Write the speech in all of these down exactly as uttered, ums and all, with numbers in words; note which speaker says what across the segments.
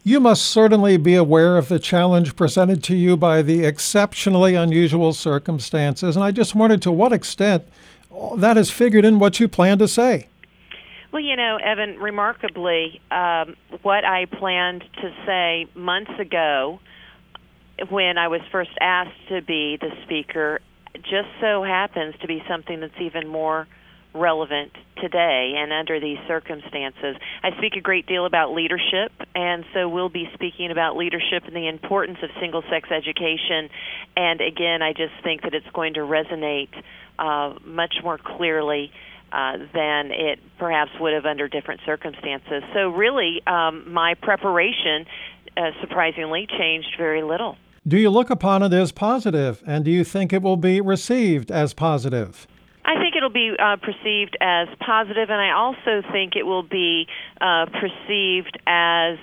Speaker 1: You must certainly be aware of the challenge presented to you by the exceptionally unusual circumstances, and I just wondered to what extent that has figured in what you plan to say.
Speaker 2: Well, you know, Evan, remarkably, um, what I planned to say months ago when I was first asked to be the speaker just so happens to be something that's even more relevant today and under these circumstances. I speak a great deal about leadership, and so we'll be speaking about leadership and the importance of single-sex education. And again, I just think that it's going to resonate uh, much more clearly uh, than it perhaps would have under different circumstances. So really, um, my preparation, uh, surprisingly, changed very little.
Speaker 1: Do you look upon it as positive, and do you think it will be received as positive?
Speaker 2: I think it'll be uh, perceived as positive, and I also think it will be uh, perceived as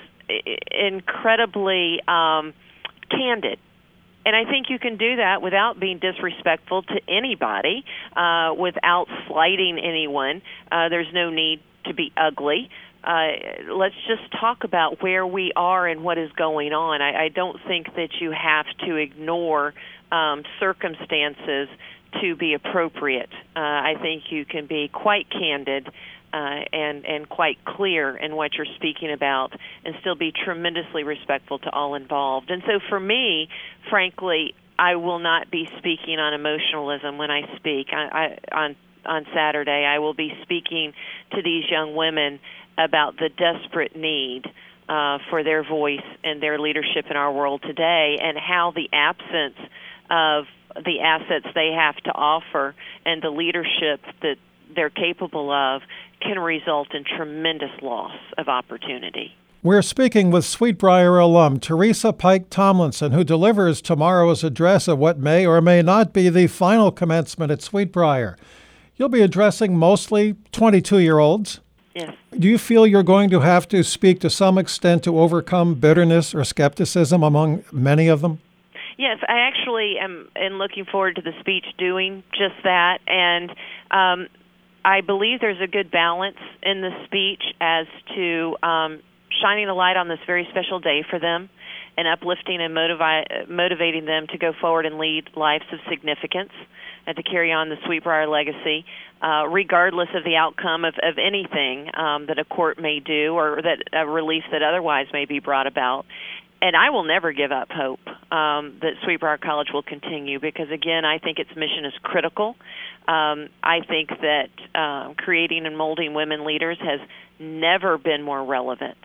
Speaker 2: incredibly um, candid. And I think you can do that without being disrespectful to anybody, uh, without slighting anyone. Uh, there's no need to be ugly. Uh, let's just talk about where we are and what is going on. I, I don't think that you have to ignore um, circumstances to be appropriate. Uh, I think you can be quite candid uh, and, and quite clear in what you're speaking about and still be tremendously respectful to all involved. And so for me, frankly, I will not be speaking on emotionalism when I speak. I, I, on, on Saturday, I will be speaking to these young women about the desperate need uh, for their voice and their leadership in our world today, and how the absence of the assets they have to offer and the leadership that they're capable of can result in tremendous loss of opportunity.
Speaker 1: We're speaking with Sweetbriar alum Teresa Pike Tomlinson, who delivers tomorrow's address at what may or may not be the final commencement at Sweetbriar. You'll be addressing mostly twenty-two-year-olds.
Speaker 2: Yes.
Speaker 1: Do you feel you're going to have to speak to some extent to overcome bitterness or skepticism among many of them?
Speaker 2: Yes, I actually am in looking forward to the speech doing just that, and um, I believe there's a good balance in the speech as to um, shining a light on this very special day for them and uplifting and motivi- motivating them to go forward and lead lives of significance and to carry on the Sweetbriar legacy, uh, regardless of the outcome of, of anything um, that a court may do or that a relief that otherwise may be brought about. And I will never give up hope um, that Sweetbriar College will continue because, again, I think its mission is critical. Um, I think that uh, creating and molding women leaders has never been more relevant.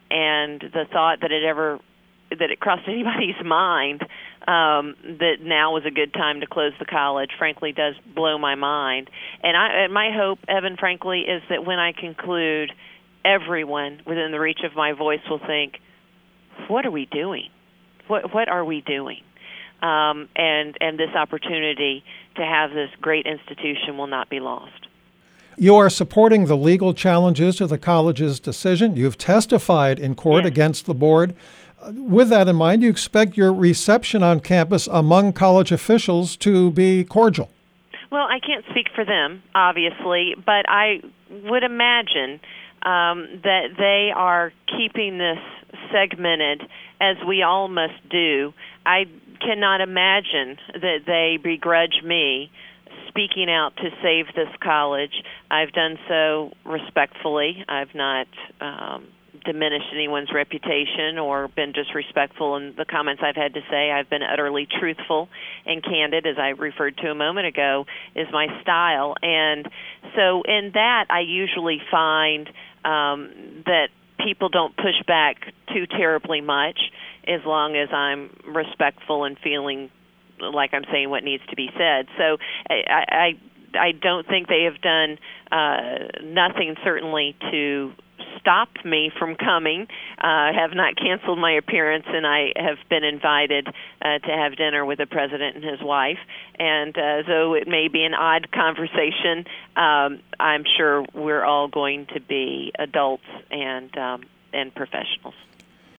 Speaker 2: And the thought that it ever that it crossed anybody's mind um, that now was a good time to close the college, frankly, does blow my mind. And, I, and my hope, Evan, frankly, is that when I conclude, everyone within the reach of my voice will think, what are we doing? What what are we doing? Um, and and this opportunity to have this great institution will not be lost.
Speaker 1: You are supporting the legal challenges to the college's decision. You've testified in court
Speaker 2: Yes.
Speaker 1: against the board. Uh, With that in mind, you expect your reception on campus among college officials to be cordial.
Speaker 2: Well, I can't speak for them, obviously, but I would imagine um, that they are keeping this segmented, as we all must do. I cannot imagine that they begrudge me speaking out to save this college. I've done so respectfully. I've not um, diminished anyone's reputation or been disrespectful in the comments I've had to say. I've been utterly truthful and candid, as I referred to a moment ago, is my style. And so in that, I usually find um, that people don't push back too terribly much as long as I'm respectful and feeling like I'm saying what needs to be said. So I, I, I don't think they have done uh, nothing, certainly, to stop me from coming. I uh, have not canceled my appearance, and I have been invited uh, to have dinner with the president and his wife. And uh, though it may be an odd conversation, um, I'm sure we're all going to be adults and um, and professionals.